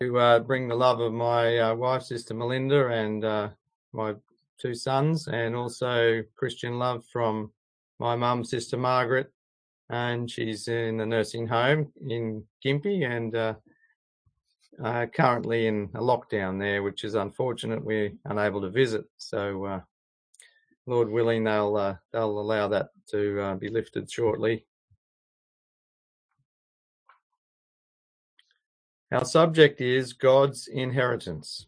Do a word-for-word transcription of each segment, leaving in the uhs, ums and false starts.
to uh, bring the love of my uh, wife, Sister Melinda, and uh, my two sons, and also Christian love from my mum, Sister Margaret, and she's in the nursing home in Gympie and uh, uh, currently in a lockdown there, which is unfortunate. We're unable to visit, so uh, Lord willing, they'll uh, they'll allow that to uh, be lifted shortly. Our subject is God's inheritance.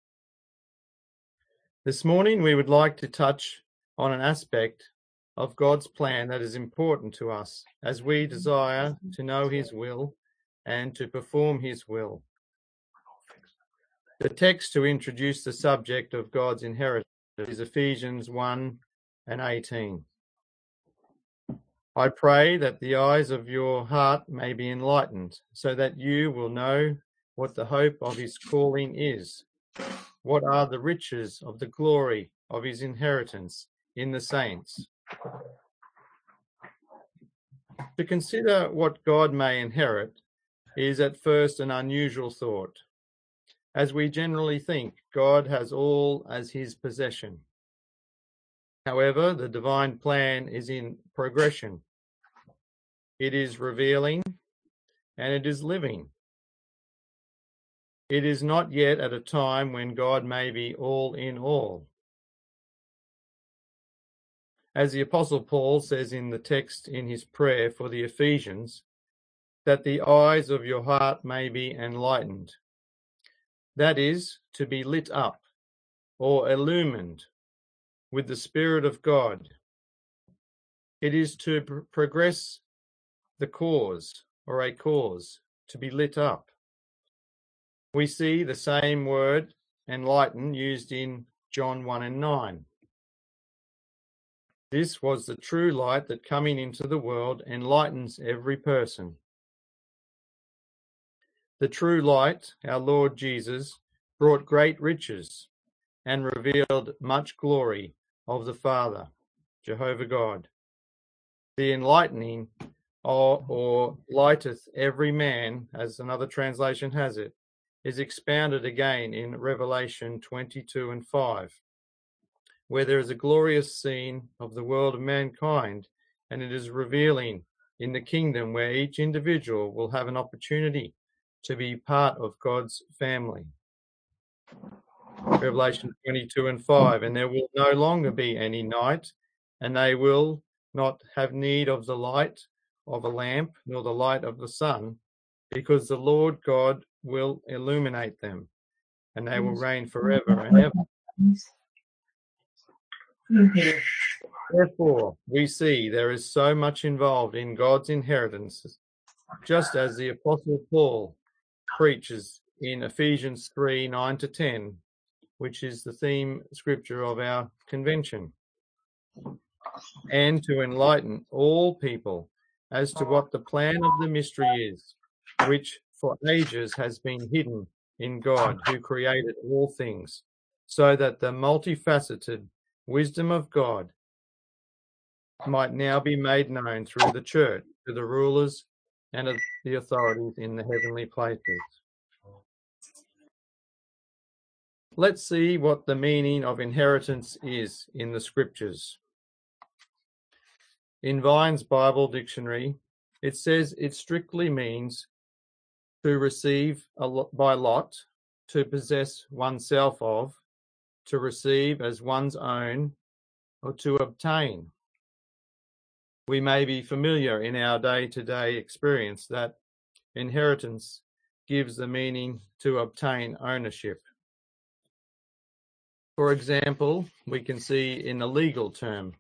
This morning we would like to touch on an aspect of God's plan that is important to us as we desire to know his will and to perform his will. The text to introduce the subject of God's inheritance is Ephesians one and eighteen. I pray that the eyes of your heart may be enlightened, so that you will know what the hope of his calling is, what are the riches of the glory of his inheritance in the saints. To consider what God may inherit is at first an unusual thought, as we generally think God has all as his possession. However, the divine plan is in progression. It is revealing and it is living. It is not yet at a time when God may be all in all. As the Apostle Paul says in the text in his prayer for the Ephesians, that the eyes of your heart may be enlightened. That is, to be lit up or illumined with the Spirit of God. It is to pr- progress the cause or a cause, to be lit up. We see the same word, enlighten, used in John one and nine. This was the true light that coming into the world enlightens every person. The true light, our Lord Jesus, brought great riches and revealed much glory of the Father, Jehovah God. The enlightening or, or lighteth every man, as another translation has it, is expounded again in Revelation twenty-two and five, where there is a glorious scene of the world of mankind, and it is revealing in the kingdom where each individual will have an opportunity to be part of God's family. Revelation twenty-two and five, and there will no longer be any night, and they will not have need of the light of a lamp, nor the light of the sun, because the Lord God will illuminate them, and they will reign forever and ever. Therefore, we see there is so much involved in God's inheritance, just as the Apostle Paul preaches in Ephesians three, nine to ten, which is the theme scripture of our convention, and to enlighten all people as to what the plan of the mystery is, which for ages has been hidden in God, who created all things, so that the multifaceted wisdom of God might now be made known through the church to the rulers and the authorities in the heavenly places. Let's see what the meaning of inheritance is in the scriptures. In Vine's Bible Dictionary, it says it strictly means to receive a lot by lot, to possess oneself of, to receive as one's own, or to obtain. We may be familiar in our day-to-day experience that inheritance gives the meaning to obtain ownership. For example, we can see in a legal term,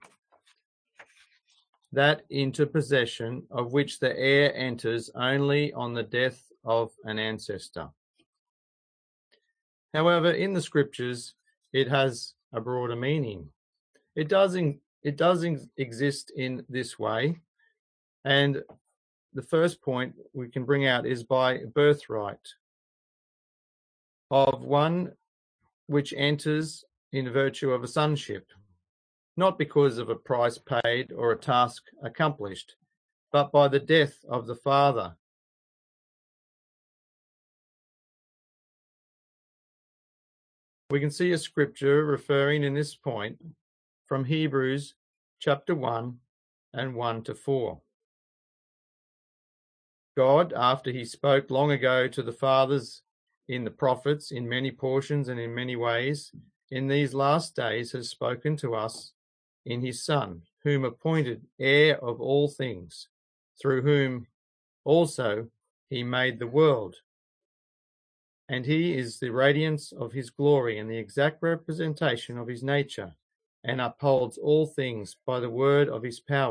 that into possession of which the heir enters only on the death of an ancestor. However, in the scriptures, it has a broader meaning. It does, in, it does in, exist in this way, and the first point we can bring out is by birthright of one which enters in virtue of a sonship, not because of a price paid or a task accomplished, but by the death of the father. We can see a scripture referring in this point from Hebrews chapter one and one to four. God, after he spoke long ago to the fathers in the prophets in many portions and in many ways, in these last days has spoken to us in his Son, whom appointed heir of all things, through whom also he made the world. And he is the radiance of his glory and the exact representation of his nature, and upholds all things by the word of his power.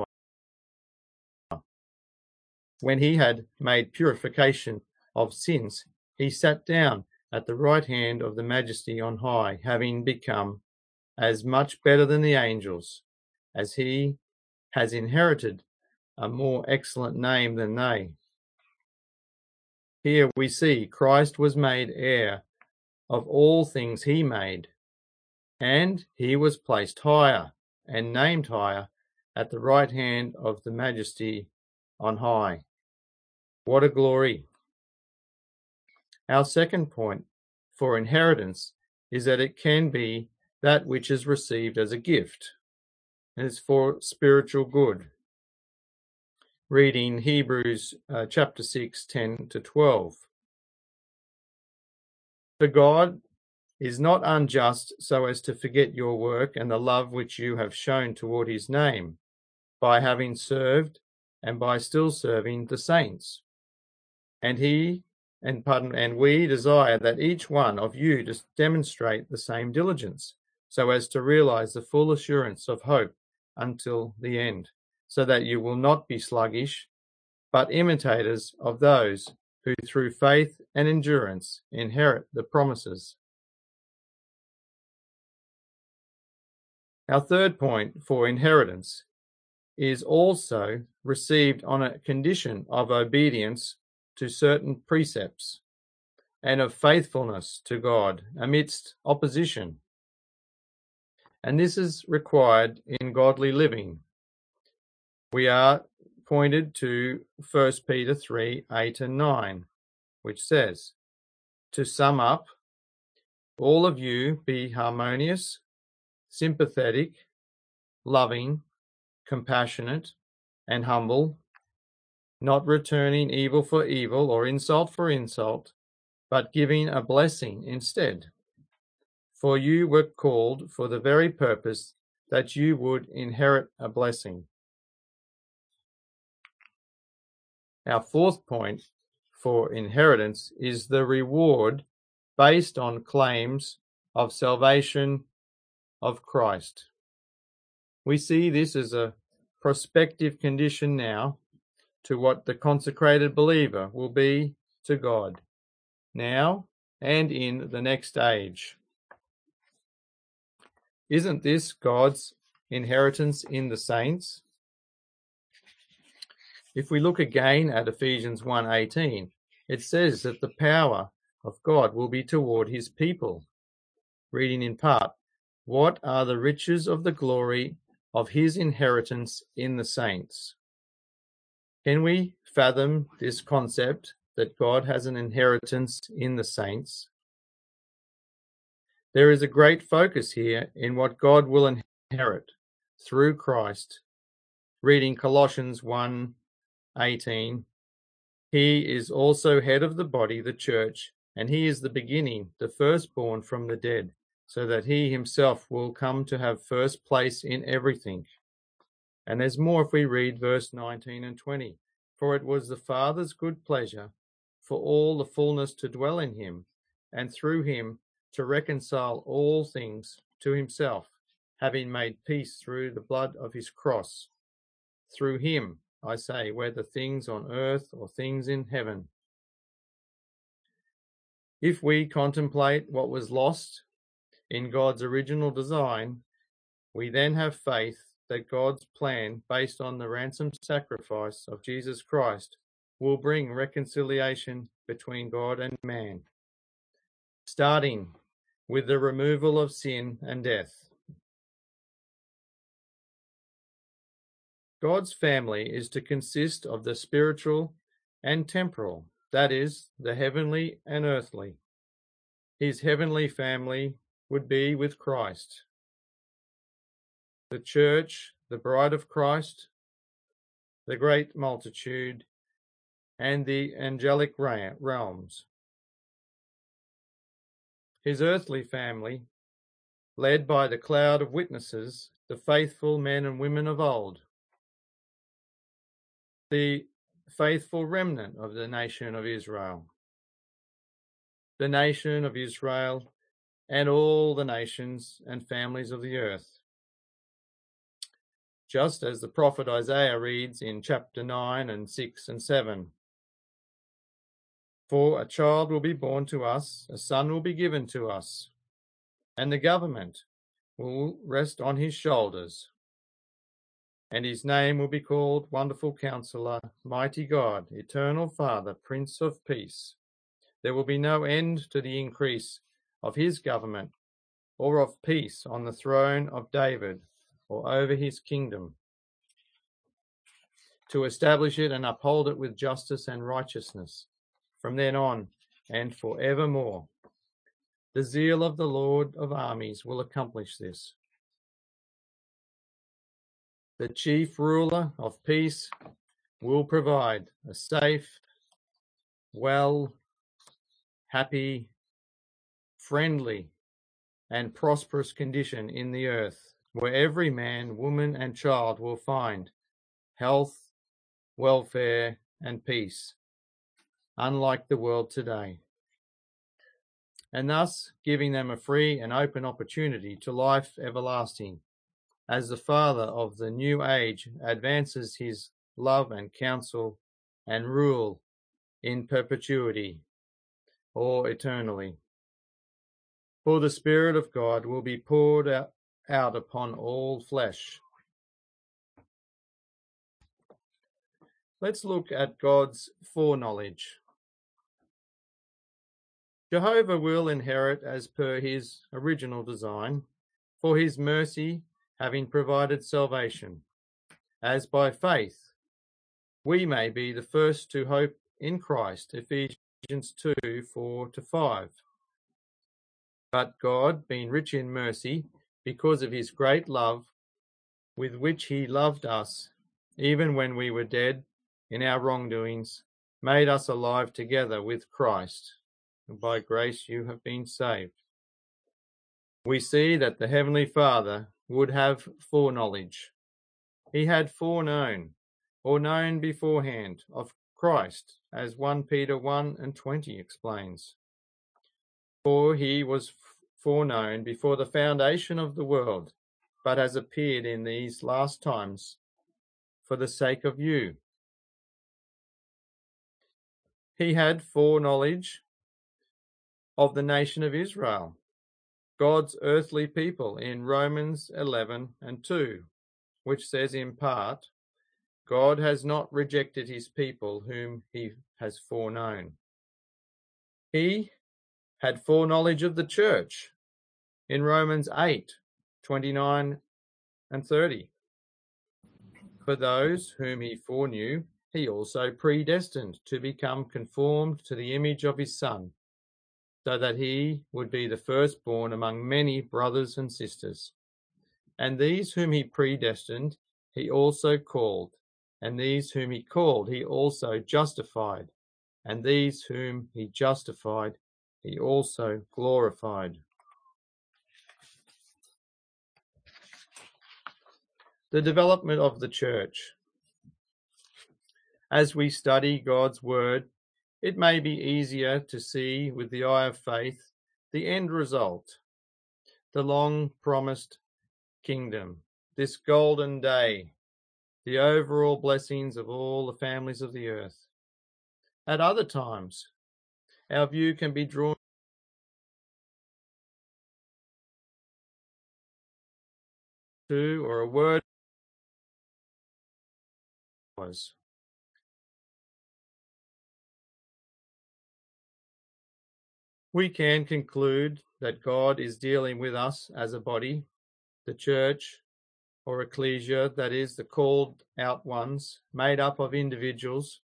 When he had made purification of sins, he sat down at the right hand of the Majesty on high, having become as much better than the angels, as he has inherited a more excellent name than they. Here we see Christ was made heir of all things he made, and he was placed higher and named higher at the right hand of the Majesty on high. What a glory! Our second point for inheritance is that it can be that which is received as a gift, and it's for spiritual good. Reading Hebrews uh, chapter six, ten to twelve. For God is not unjust so as to forget your work and the love which you have shown toward his name, by having served and by still serving the saints. And he and pardon and we desire that each one of you to demonstrate the same diligence, so as to realize the full assurance of hope until the end, so that you will not be sluggish, but imitators of those who through faith and endurance inherit the promises. Our third point for inheritance is also received on a condition of obedience to certain precepts and of faithfulness to God amidst opposition. And this is required in godly living. We are pointed to First Peter three, eight and nine, which says, to sum up, all of you be harmonious, sympathetic, loving, compassionate, and humble, not returning evil for evil or insult for insult, but giving a blessing instead. For you were called for the very purpose that you would inherit a blessing. Our fourth point for inheritance is the reward based on claims of salvation of Christ. We see this as a prospective condition now to what the consecrated believer will be to God, now and in the next age. Isn't this God's inheritance in the saints? If we look again at Ephesians one eighteen, it says that the power of God will be toward his people. Reading in part, what are the riches of the glory of his inheritance in the saints? Can we fathom this concept that God has an inheritance in the saints? There is a great focus here in what God will inherit through Christ. Reading Colossians one eighteen, he is also head of the body, the church, and he is the beginning, the firstborn from the dead, so that he himself will come to have first place in everything. And there's more if we read verse nineteen and twenty. For it was the Father's good pleasure for all the fullness to dwell in him, and through him to reconcile all things to himself, having made peace through the blood of his cross. Through him, I say, whether things on earth or things in heaven. If we contemplate what was lost in God's original design, we then have faith that God's plan, based on the ransom sacrifice of Jesus Christ, will bring reconciliation between God and man, starting with the removal of sin and death. God's family is to consist of the spiritual and temporal, that is, the heavenly and earthly. His heavenly family would be with Christ. The church, the bride of Christ, the great multitude, and the angelic realms. His earthly family, led by the cloud of witnesses, the faithful men and women of old, the faithful remnant of the nation of Israel, the nation of Israel, and all the nations and families of the earth. Just as the prophet Isaiah reads in chapter nine and six and seven, "For a child will be born to us, a son will be given to us, and the government will rest on his shoulders. And his name will be called Wonderful Counselor, Mighty God, Eternal Father, Prince of Peace. There will be no end to the increase of his government or of peace on the throne of David or over his kingdom, to establish it and uphold it with justice and righteousness from then on and forevermore. The zeal of the Lord of armies will accomplish this." The chief ruler of peace will provide a safe, well, happy, friendly, and prosperous condition in the earth, where every man, woman, and child will find health, welfare, and peace, unlike the world today, and thus giving them a free and open opportunity to life everlasting, as the Father of the new age advances his love and counsel and rule in perpetuity or eternally. For the Spirit of God will be poured out, out upon all flesh. Let's look at God's foreknowledge. Jehovah will inherit as per his original design, for his mercy having provided salvation, as by faith we may be the first to hope in Christ, Ephesians two, four to five. But God, being rich in mercy, because of his great love with which he loved us, even when we were dead in our wrongdoings, made us alive together with Christ, and by grace you have been saved. We see that the Heavenly Father would have foreknowledge. He had foreknown, or known beforehand, of Christ, as First Peter one and twenty explains. For he was foreknown before the foundation of the world, but has appeared in these last times for the sake of you. He had foreknowledge of the nation of Israel, God's earthly people, in Romans eleven and two, which says in part, God has not rejected his people whom he has foreknown. He had foreknowledge of the church in Romans eight, twenty-nine and thirty. For those whom he foreknew, he also predestined to become conformed to the image of his Son, so that he would be the firstborn among many brothers and sisters. And these whom he predestined, he also called. And these whom he called, he also justified. And these whom he justified, he also glorified. The development of the church. As we study God's word, it may be easier to see with the eye of faith the end result, the long-promised kingdom, this golden day, the overall blessings of all the families of the earth. At other times, our view can be drawn to, or a word was. We can conclude that God is dealing with us as a body, the church, or ecclesia, that is, the called out ones, made up of individuals.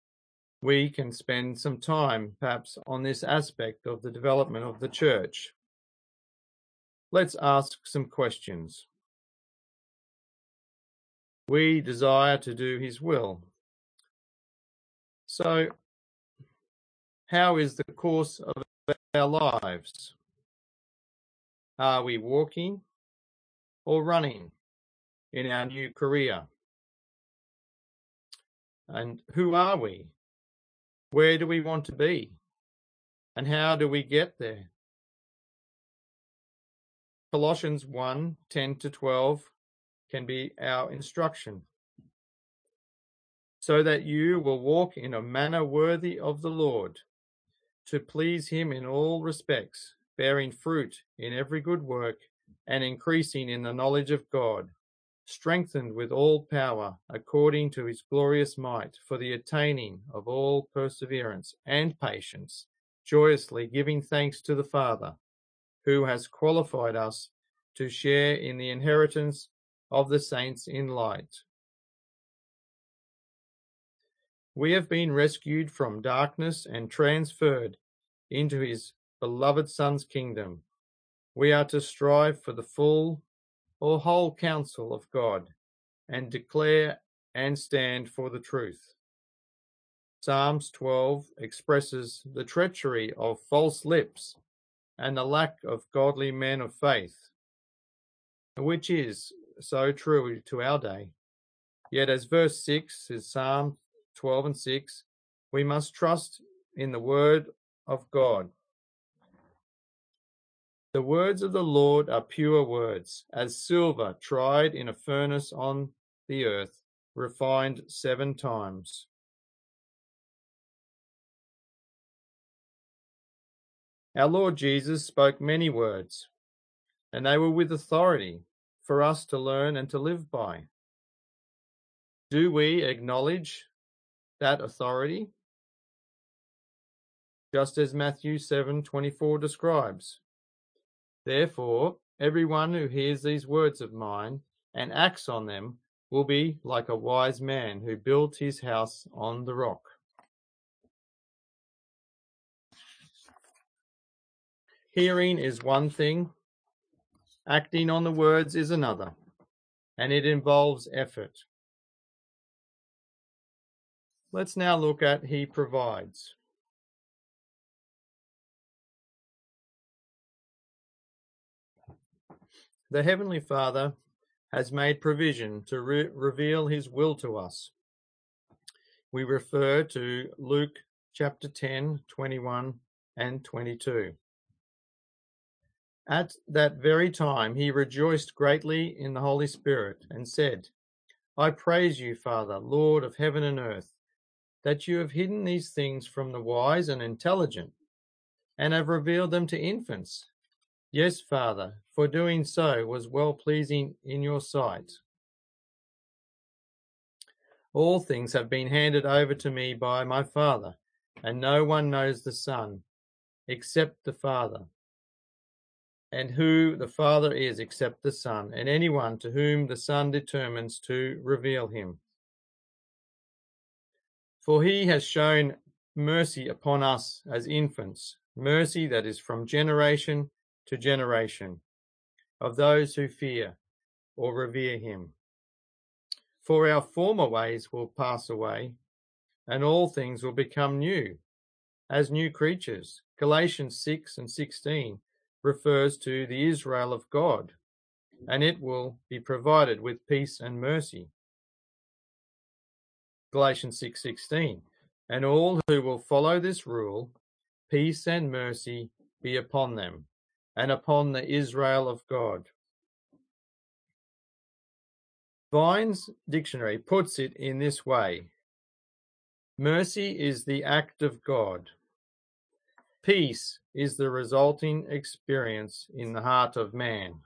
We can spend some time, perhaps, on this aspect of the development of the church, let's ask some questions. We desire to do his will. So, how is the course of our lives? Are we walking or running in our new career? And who are we? Where do we want to be? And how do we get there? Colossians one, ten to twelve can be our instruction. So that you will walk in a manner worthy of the Lord, to please him in all respects, bearing fruit in every good work, and increasing in the knowledge of God, strengthened with all power according to his glorious might, for the attaining of all perseverance and patience, joyously giving thanks to the Father, who has qualified us to share in the inheritance of the saints in light. We have been rescued from darkness and transferred into his beloved Son's kingdom. We are to strive for the full or whole counsel of God and declare and stand for the truth. Psalms twelve expresses the treachery of false lips and the lack of godly men of faith, which is so true to our day. Yet as verse six is Psalm twelve and six, we must trust in the word of God. The words of the Lord are pure words, as silver tried in a furnace on the earth, refined seven times. Our Lord Jesus spoke many words, and they were with authority for us to learn and to live by. Do we acknowledge that authority? Just as Matthew seven twenty-four describes. Therefore, everyone who hears these words of mine and acts on them will be like a wise man who built his house on the rock. Hearing is one thing, acting on the words is another, and it involves effort. Let's now look at He provides. The Heavenly Father has made provision to re- reveal his will to us. We refer to Luke chapter ten, twenty-one and twenty-two. At that very time he rejoiced greatly in the Holy Spirit and said, I praise you, Father, Lord of heaven and earth, that you have hidden these things from the wise and intelligent and have revealed them to infants. Yes, Father, for doing so was well-pleasing in your sight. All things have been handed over to me by my Father, and no one knows the Son except the Father, and who the Father is except the Son, and anyone to whom the Son determines to reveal him. For he has shown mercy upon us as infants, mercy that is from generation to generation, of those who fear or revere him. For our former ways will pass away, and all things will become new, as new creatures. Galatians six and sixteen refers to the Israel of God, and it will be provided with peace and mercy. Galatians six sixteen, and all who will follow this rule, peace and mercy be upon them, and upon the Israel of God. Vine's dictionary puts it in this way: mercy is the act of God. Peace is the resulting experience in the heart of man.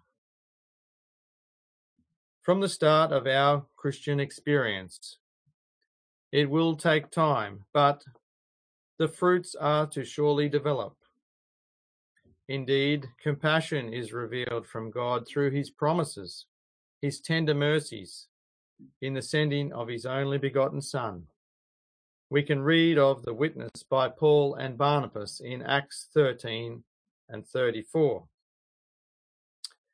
From the start of our Christian experience, it will take time, but the fruits are to surely develop. Indeed, compassion is revealed from God through his promises, his tender mercies, in the sending of his only begotten Son. We can read of the witness by Paul and Barnabas in Acts thirteen and thirty-four.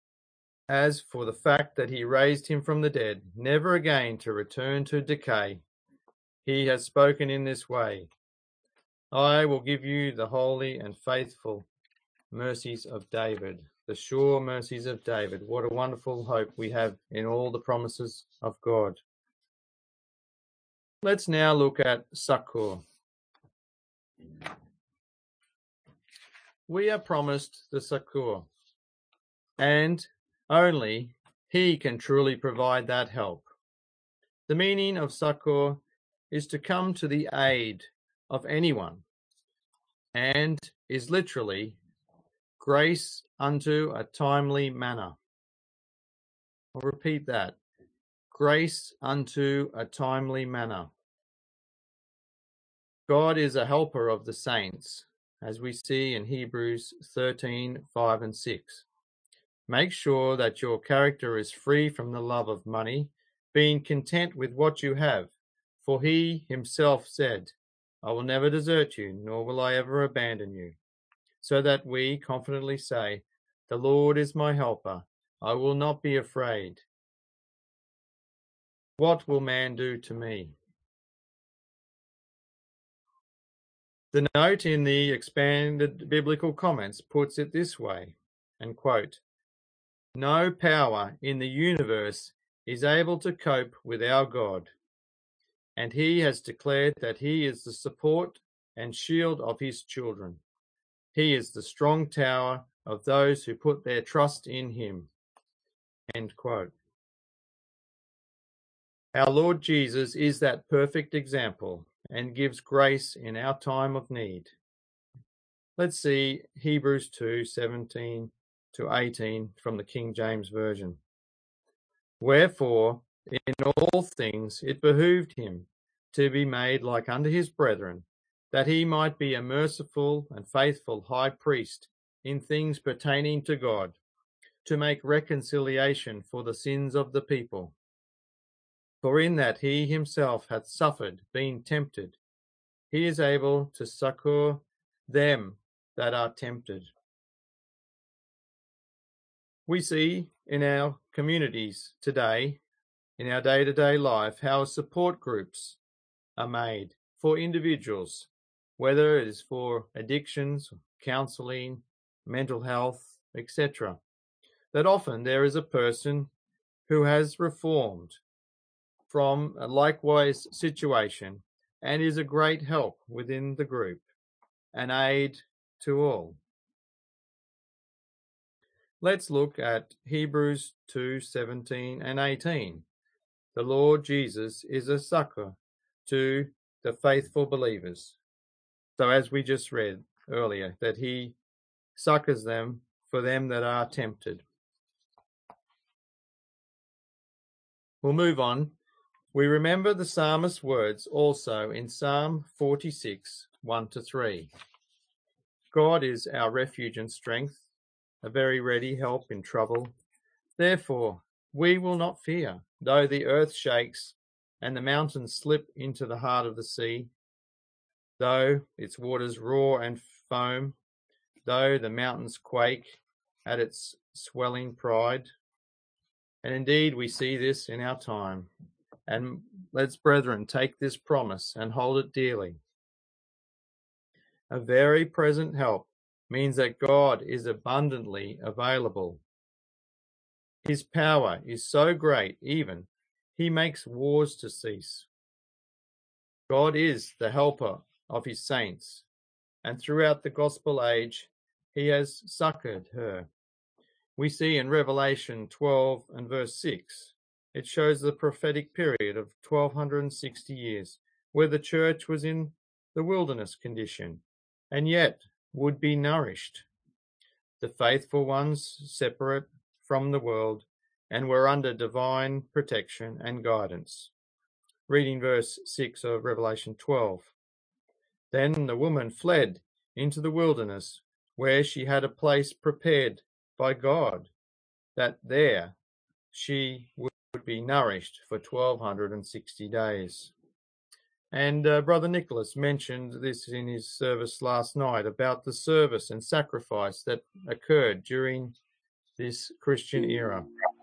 As for the fact that he raised him from the dead, never again to return to decay, he has spoken in this way, I will give you the holy and faithful mercies of David, the sure mercies of David. What a wonderful hope we have in all the promises of God. Let's now look at succor. We are promised the succor, and only he can truly provide that help. The meaning of succor is to come to the aid of anyone, and is literally grace unto a timely manner. I'll repeat that. Grace unto a timely manner. God is a helper of the saints, as we see in Hebrews thirteen, five and six. Make sure that your character is free from the love of money, being content with what you have, for he himself said, I will never desert you, nor will I ever abandon you. So that we confidently say, the Lord is my helper, I will not be afraid. What will man do to me? The note in the expanded biblical comments puts it this way, and quote, no power in the universe is able to cope with our God, and he has declared that he is the support and shield of his children. He is the strong tower of those who put their trust in him. End quote. Our Lord Jesus is that perfect example and gives grace in our time of need. Let's see Hebrews two, seventeen to eighteen from the King James Version. Wherefore, in all things it behooved him to be made like unto his brethren, that he might be a merciful and faithful high priest in things pertaining to God, to make reconciliation for the sins of the people. For in that he himself hath suffered, being tempted, he is able to succour them that are tempted. We see in our communities today, in our day-to-day life, how support groups are made for individuals, whether it is for addictions, counselling, mental health, et cetera. That often there is a person who has reformed from a likewise situation and is a great help within the group, an aid to all. Let's look at Hebrews two, seventeen and eighteen. The Lord Jesus is a succor to the faithful believers. So as we just read earlier, that he succors them for them that are tempted. We'll move on. We remember the psalmist's words also in Psalm forty-six, one to three. God is our refuge and strength, a very ready help in trouble. Therefore, we will not fear, though the earth shakes and the mountains slip into the heart of the sea, though its waters roar and foam, though the mountains quake at its swelling pride. And indeed, we see this in our time. And let's, brethren, take this promise and hold it dearly. A very present help means that God is abundantly available. His power is so great, even he makes wars to cease. God is the helper of his saints, and throughout the gospel age, he has succored her. We see in Revelation twelve and verse six, it shows the prophetic period of twelve sixty years, where the church was in the wilderness condition, and yet would be nourished. The faithful ones separate from the world and were under divine protection and guidance. Reading verse six of Revelation twelve. Then the woman fled into the wilderness, where she had a place prepared by God, that there she would be nourished for twelve sixty days. And uh, Brother Nicholas mentioned this in his service last night about the service and sacrifice that occurred during this Christian era.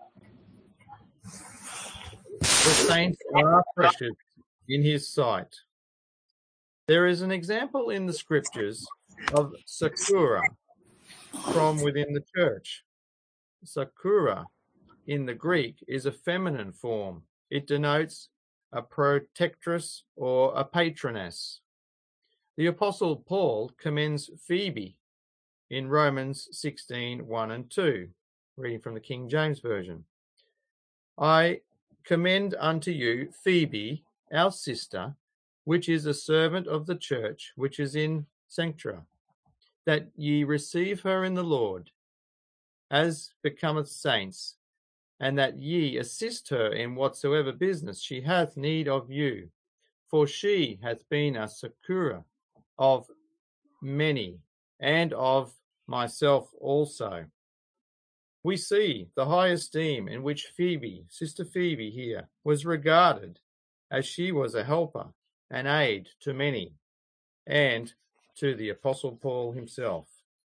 The saints are precious in his sight. There is an example in the scriptures of Sakura from within the church. Sakura in the Greek is a feminine form. It denotes a protectress or a patroness. The Apostle Paul commends Phoebe in Romans sixteen, one and two, reading from the King James Version. I commend unto you Phoebe, our sister, which is a servant of the church, which is in Cenchrea, that ye receive her in the Lord, as becometh saints, and that ye assist her in whatsoever business she hath need of you. For she hath been a succour of many, and of myself also. We see the high esteem in which Phoebe, Sister Phoebe here, was regarded, as she was a helper and aid to many, and to the Apostle Paul himself.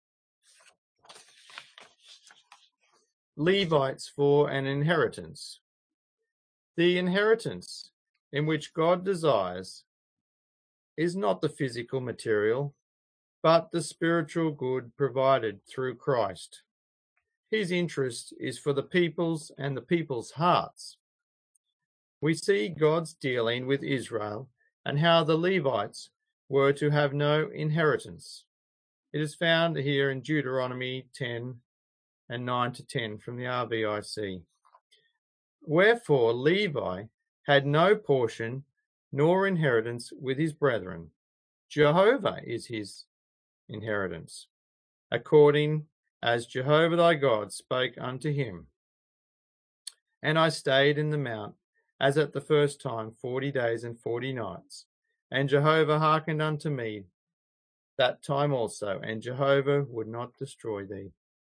Levites for an inheritance. The inheritance in which God desires is not the physical material, but the spiritual good provided through Christ. His interest is for the people's and the people's hearts. We see God's dealing with Israel and how the Levites were to have no inheritance. It is found here in Deuteronomy ten and nine to ten from the R V I C. Wherefore Levi had no portion nor inheritance with his brethren. Jehovah is his inheritance, according as Jehovah thy God spake unto him. And I stayed in the mount, as at the first time, forty days and forty nights. And Jehovah hearkened unto me that time also, and Jehovah would not destroy thee.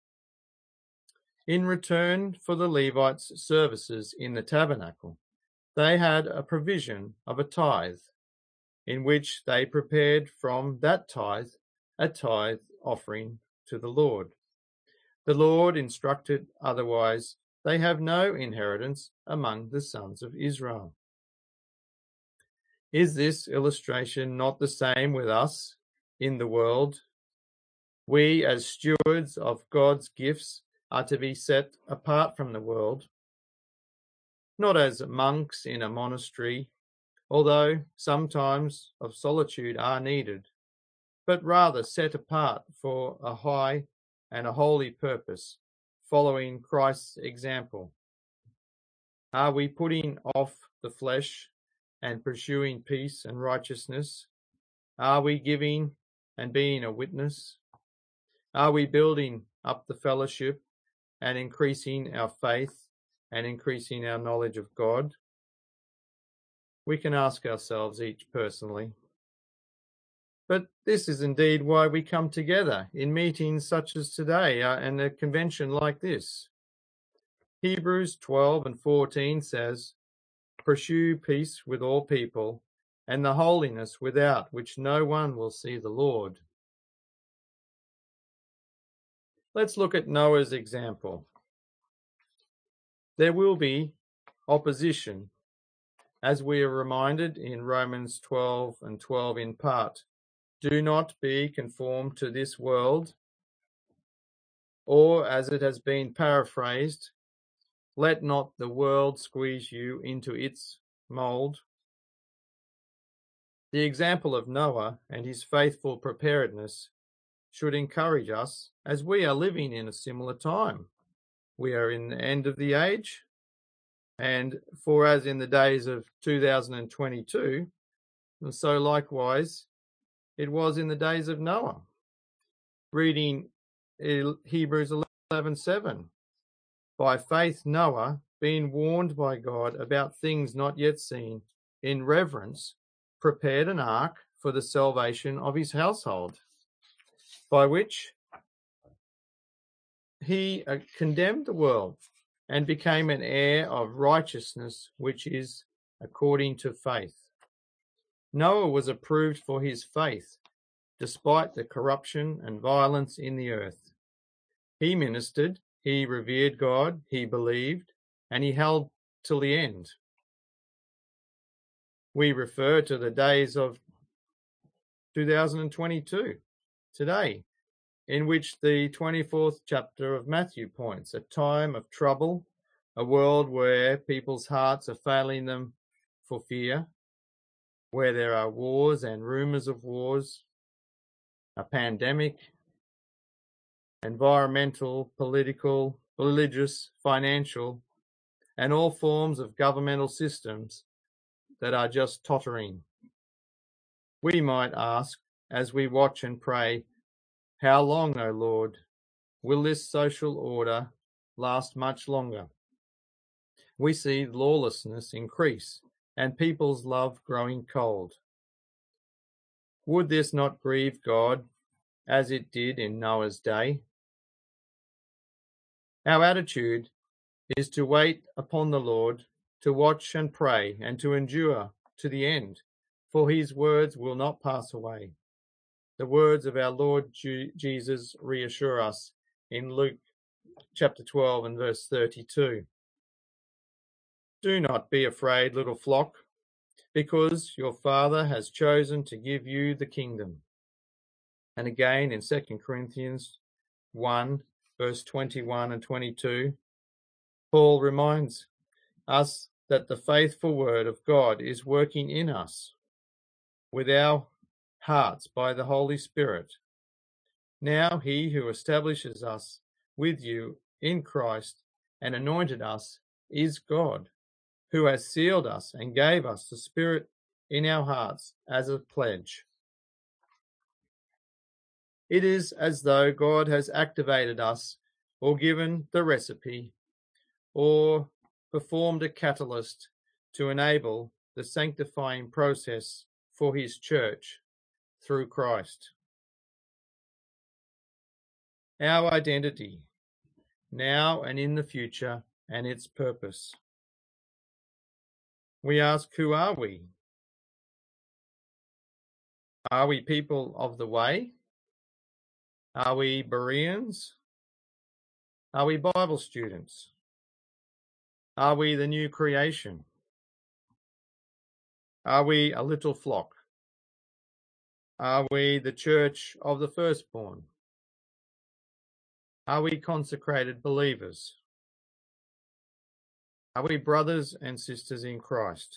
In return for the Levites' services in the tabernacle, they had a provision of a tithe, in which they prepared from that tithe a tithe offering to the Lord. The Lord instructed otherwise, they have no inheritance among the sons of Israel. Is this illustration not the same with us in the world? We, as stewards of God's gifts, are to be set apart from the world, not as monks in a monastery, although sometimes of solitude are needed, but rather set apart for a high and a holy purpose, following Christ's example. Are we putting off the flesh and pursuing peace and righteousness? Are we giving and being a witness? Are we building up the fellowship and increasing our faith and increasing our knowledge of God? We can ask ourselves each personally. But this is indeed why we come together in meetings such as today uh, and a convention like this. Hebrews twelve and fourteen says, pursue peace with all people and the holiness without which no one will see the Lord. Let's look at Noah's example. There will be opposition, as we are reminded in Romans twelve and twelve in part. Do not be conformed to this world, or as it has been paraphrased, let not the world squeeze you into its mould. The example of Noah and his faithful preparedness should encourage us, as we are living in a similar time. We are in the end of the age, and for as in the days of two thousand twenty-two, so likewise it was in the days of Noah. Reading Hebrews eleven seven. By faith Noah, being warned by God about things not yet seen, in reverence, prepared an ark for the salvation of his household, by which he uh, condemned the world and became an heir of righteousness, which is according to faith. Noah was approved for his faith, despite the corruption and violence in the earth. He ministered He revered God, he believed, and he held till the end. We refer to the days of two thousand twenty-two, today, in which the twenty-fourth chapter of Matthew points, a time of trouble, a world where people's hearts are failing them for fear, where there are wars and rumours of wars, a pandemic, environmental, political, religious, financial, and all forms of governmental systems that are just tottering. We might ask, as we watch and pray, how long, O Lord, will this social order last much longer? We see lawlessness increase and people's love growing cold. Would this not grieve God as it did in Noah's day? Our attitude is to wait upon the Lord, to watch and pray, and to endure to the end, for his words will not pass away. The words of our Lord Jesus reassure us in Luke chapter twelve and verse thirty-two. Do not be afraid, little flock, because your Father has chosen to give you the kingdom. And again in Second Corinthians one, verse twenty-one and twenty-two, Paul reminds us that the faithful word of God is working in us with our hearts by the Holy Spirit. Now he who establishes us with you in Christ and anointed us is God, who has sealed us and gave us the Spirit in our hearts as a pledge. It is as though God has activated us or given the recipe or performed a catalyst to enable the sanctifying process for his church through Christ. Our identity, now and in the future, and its purpose. We ask, who are we? Are we people of the way? Are we Bereans? Are we Bible students? Are we the new creation? Are we a little flock? Are we the church of the firstborn? Are we consecrated believers? Are we brothers and sisters in Christ?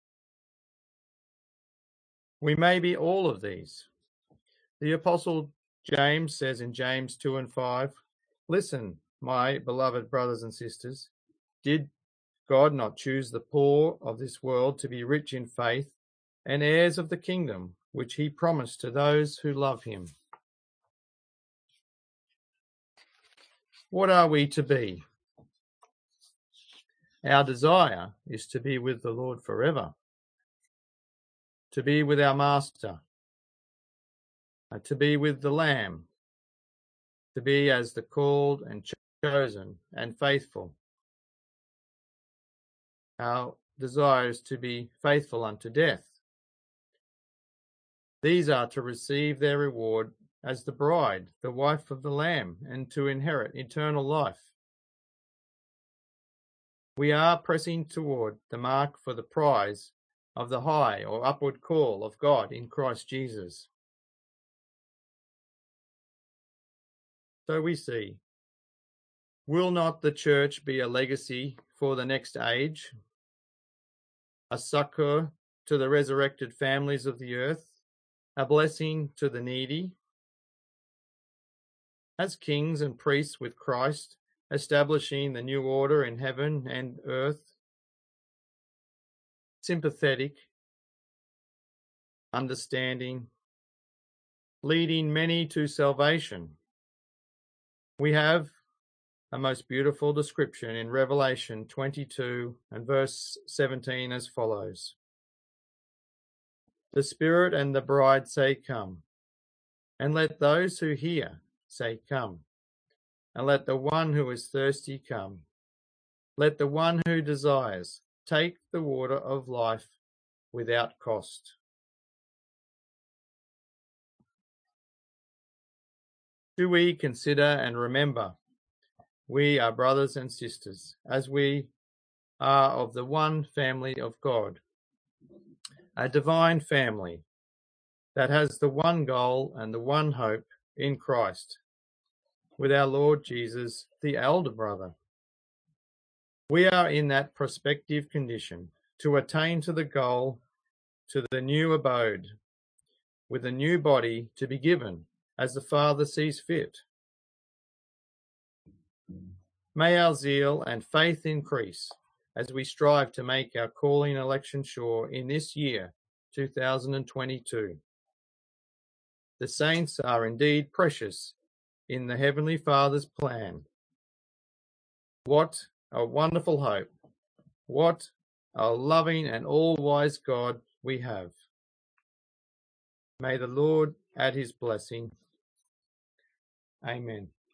We may be all of these. The Apostle James says in James two and five, listen, my beloved brothers and sisters, did God not choose the poor of this world to be rich in faith and heirs of the kingdom, which he promised to those who love him? What are we to be? Our desire is to be with the Lord forever, to be with our Master, to be with the Lamb, to be as the called and chosen and faithful. Our desire is to be faithful unto death. These are to receive their reward as the bride, the wife of the Lamb, and to inherit eternal life. We are pressing toward the mark for the prize of the high or upward call of God in Christ Jesus. So we see, will not the church be a legacy for the next age, a succor to the resurrected families of the earth, a blessing to the needy? As kings and priests with Christ, establishing the new order in heaven and earth, sympathetic, understanding, leading many to salvation. We have a most beautiful description in Revelation twenty-two and verse seventeen as follows. The Spirit and the bride say, come, and let those who hear say, come, and let the one who is thirsty come. Let the one who desires take the water of life without cost. Do we consider and remember we are brothers and sisters, as we are of the one family of God, a divine family that has the one goal and the one hope in Christ, with our Lord Jesus, the elder brother. We are in that prospective condition to attain to the goal, to the new abode, with a new body to be given as the Father sees fit. May our zeal and faith increase as we strive to make our calling election sure in this year, two thousand twenty-two. The saints are indeed precious in the Heavenly Father's plan. What a wonderful hope! What a loving and all-wise God we have. May the Lord add his blessing. Amen.